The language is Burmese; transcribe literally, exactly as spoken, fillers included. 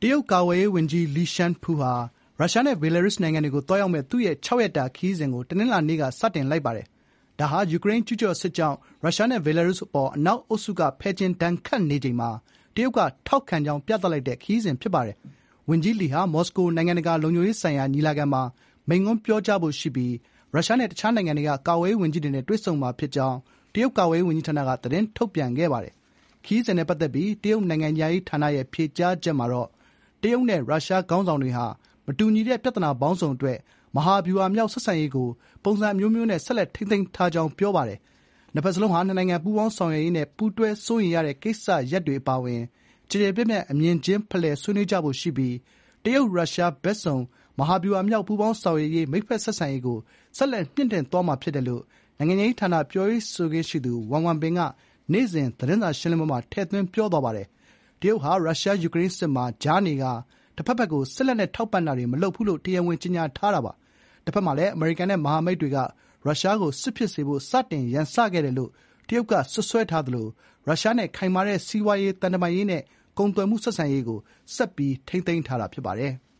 တရုတ်ကာကွယ်ရေးဝန်ကြီးလီရှန်ဖူးဟာရုရှားနဲ့ဘယ်လာရုစ်နိုင်ငံတွေကိုသွားရောက်မဲ့သူ့ရဲ့ခြောက်ရက်တာခရီးစဉ်ကိုတနင်္လာနေ့ကစတင်လိုက်ပါတယ်။ဒါဟာယူကရိန်းကျူးကျော်စစ်ကြောင့်ရုရှားနဲ့ဘယ်လာရုစ်အပေါ်အနောက်အုပ်စုကဖယ်ကျဉ်ဒဏ်ခတ်နေချိန်မှာတရုတ်ကထောက်ခံကြောင်းပြသလိုက်တဲ့ခရီးစဉ်ဖြစ်ပါတယ်။ဝန်ကြီးလီဟာမော်စကိုနိုင်ငံတကာလုံခြုံရေးဆိုင်ရာညီလာခံမှာမိန့်ခွန်းပြောကြားဖို့ရှိပြီးရုရှားနဲ့တခြားနိုင်ငံတွေကကာကွယ်ရေးဝန်ကြီးတွေနဲ့တွေ့ဆုံမှာဖြစ်ကြောင်းတရုတ်ကာကွယ်ရေးဝန်ကြီးဌာနကသတင်းထုတ်ပြန်ခဲ့ပါတယ်။ခရီးစဉ်နဲ့ပတ်သက်ပြီးတရုတ်နိုင်ငံခြားရေးဌာနရဲ့ဖြေကြားချက်မှာတော့တရုတ်နဲ့ရုရှားခေါင်းဆောင်တွေဟာမတူညီတဲ့ပြဿနာပေါင်းစုံအတွက်မဟာဗျူဟာမြောက်ဆက်ဆံရေးကိုပုံစံမျိုးမျိုးနဲ့ဆက်လက်ထိန်းသိမ်းထားကြောင်းပြောပါတယ်။နှစ်ဖက်စလုံးဟာနှစ်နိုင်ငံပူးပေါင်းဆောင်ရွက်ရေးနဲ့ပူးတွဲစိုးရိမ်ရတဲ့ကိစ္စရပ်တွေအပါအဝင်ကြည်ကြည်ပြည့်ပြည့်အမြင်ချင်းဖလှယ်ဆွေးနွေးကြဖို့ရှိပြီးတရုတ်ရုရှားဘက်စုံမဟာဗျူဟာမြောက်ပူးပေါင်းဆောင်ရွက်ရေးမိတ်ဖက်ဆက်ဆံရေးကိုဆက်လက်မြင့်တင်သွားမှာဖြစ်တယ်လို့နိုင်ငံရေးဌာနပြောရေးဆိုခွင့်ရှိသူဝမ်ဝမ်ပင်ကနေ့စဉ်သတင်းစာရှင်းလင်းပွဲမှာထည့်သွင်းပြောသွားပါတယ်။တရုတ်ဟာရုရှားယူကရိန်းစစ်မှာကြားနေကတစ်ဖက်ဖက်ကိုစစ်လက်နဲ့ထောက်ပံ့တာတွေမလုပ်ဘူးလို့တရားဝင်ကြေညာထားတာပါ။တစ်ဖက်မှာလည်းအမေရိကန်နဲ့မဟာမိတ်တွေကရုရှားကိုစစ်ဖြစ်စေဖို့စတင်ရန်စခဲ့တယ်လို့တရုတ်ကဆွဆွဲထားသလိုရုရှားနဲ့ခိုင်မာတဲ့စီးပွားရေးတန်တမာရေးနဲ့ကုန်သွယ်မှုဆက်ဆံရေးကိုဆက်ပြီးထိန်းသိမ်းထားတာဖြစ်ပါတယ်။